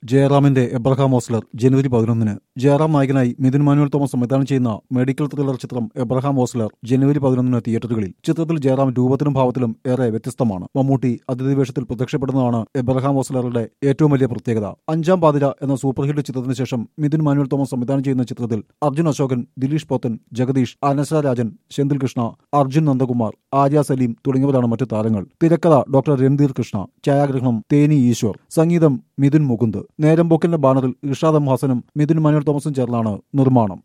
ജയറാമിന്റെ എബ്രഹാം ഓസ്ലർ ജനുവരി 11-ന് ജയറാം നായകനായി മിഥുൻ മാനുവൽ തോമസ് സംവിധാനം ചെയ്യുന്ന മെഡിക്കൽ ത്രില്ലർ ചിത്രം എബ്രഹാം ഓസ്ലർ ജനുവരി 11-ന് തിയേറ്ററുകളിൽ. ചിത്രത്തിൽ ജയറാം രൂപത്തിലും ഭാവത്തിലും ഏറെ വ്യത്യസ്തമാണ്. മമ്മൂട്ടി അതിഥി വേഷത്തിൽ പ്രത്യക്ഷപ്പെടുന്നതാണ് എബ്രഹാം ഓസ്ലറുടെ ഏറ്റവും വലിയ പ്രത്യേകത. അഞ്ചാം പാതിര എന്ന സൂപ്പർ ഹിറ്റ് ചിത്രത്തിന് ശേഷം മിഥുൻ മാനുവൽ തോമസ് സംവിധാനം ചെയ്യുന്ന ചിത്രത്തിൽ അർജുൻ അശോകൻ, ദിലീഷ് പോത്തൻ, ജഗദീഷ്, അനശ്വര രാജൻ, സെന്തിൽ കൃഷ്ണ, അർജുൻ നന്ദകുമാർ, ആര്യ സലീം തുടങ്ങിയവരാണ് മറ്റു താരങ്ങൾ. തിരക്കഥ ഡോക്ടർ രൺധീർ കൃഷ്ണ, ഛായാഗ്രഹണം തേനി ഈശ്വർ, സംഗീതം മിഥുൻ മുകുന്ദ്. നേരംപോക്കിന്റെ ബാനറിൽ ഇർഷാദ് എം ഹാസനും മിഥുൻ മാനുവൽ തോമസും ചേർന്നാണ് നിർമ്മാണം.